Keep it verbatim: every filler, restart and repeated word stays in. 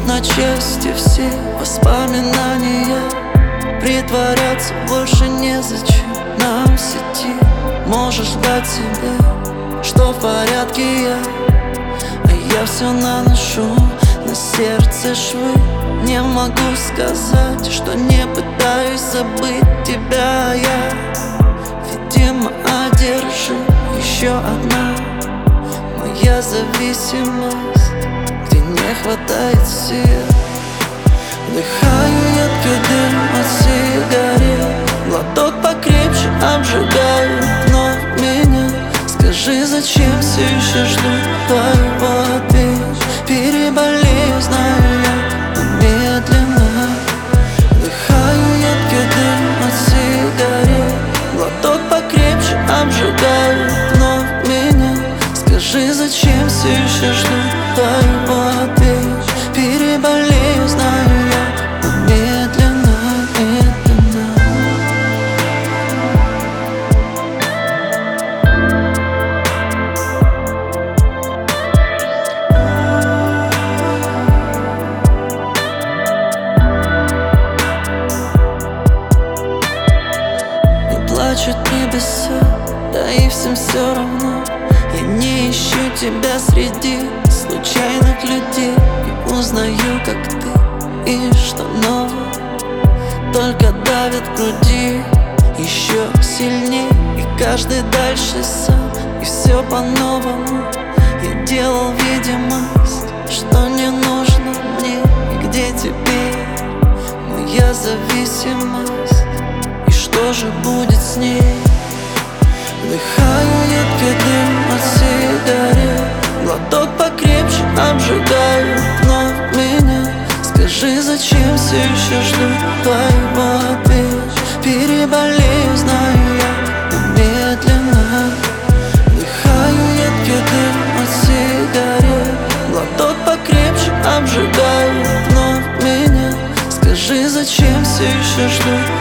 рвут на части все воспоминания. Притворяться больше незачем нам в сети. Можешь ждать себя, что в порядке я, а я все наношу на сердце швы. Не могу сказать, что не пытаюсь забыть тебя я. Видимо, одержим еще одна моя зависимость, где не хватает сил. Вдыхаю едкий дым от сигарет, глоток покрепче обжигает вновь меня. Скажи, зачем все еще жду твоего ответа? Переболею, знаю я, но медленно. Вдыхаю едкий дым от сигарет, глоток покрепче обжигает вновь меня. Скажи, зачем все еще жду твоего ответа? Переболею, знаю я, но медленно, медленно. Не плачут небеса, да и всем все равно. Я не ищу тебя среди случайных людей, и узнаю, как ты, и что нового только давит в груди еще сильней. И каждый дальше сам, и все по-новому. Я делал видимость, что не нужно мне. И где теперь моя зависимость? И что же будет с ней? Вдыхаю едкий дым от сигарет, глоток покрепче обжигает вновь меня. Скажи, зачем все еще жду твоего ответа? Переболею, знаю я, но медленно. Вдыхаю едкий дым от сигарет, глоток покрепче обжигает вновь меня. Скажи, зачем все еще жду